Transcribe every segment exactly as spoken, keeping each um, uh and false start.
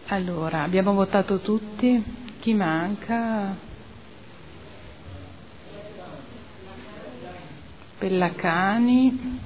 Allora, abbiamo votato tutti. Chi manca? Pellacani,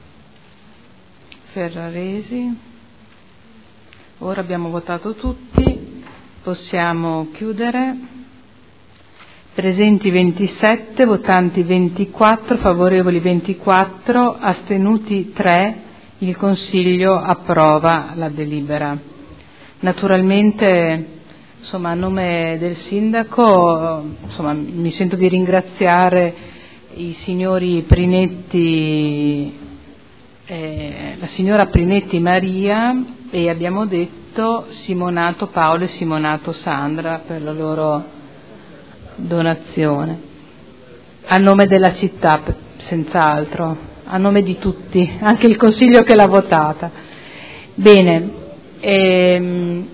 Ferraresi. Ora abbiamo votato tutti, possiamo chiudere. Presenti ventisette, votanti ventiquattro, favorevoli ventiquattro, astenuti tre. Il Consiglio approva la delibera. Naturalmente, insomma, a nome del Sindaco, insomma, mi sento di ringraziare i signori Prinetti, eh, la signora Prinetti Maria, e abbiamo detto Simonato Paolo e Simonato Sandra per la loro donazione. A nome della città, senz'altro, a nome di tutti, anche il Consiglio che l'ha votata. Bene. Ehm,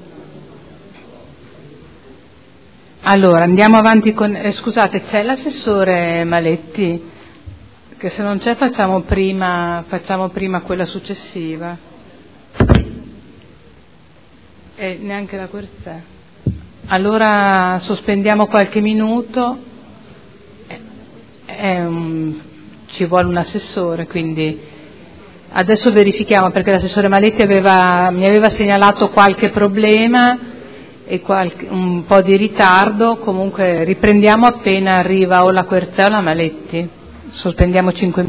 allora andiamo avanti con eh, scusate, c'è l'assessore Maletti? Che se non c'è facciamo prima facciamo prima quella successiva. E neanche la Querzè. Allora sospendiamo qualche minuto. È un, ci vuole un assessore, quindi adesso verifichiamo, perché l'assessore Maletti aveva, mi aveva segnalato qualche problema e qualche, un po' di ritardo. Comunque riprendiamo appena arriva o la Querzè o la Maletti. Sospendiamo cinque minuti.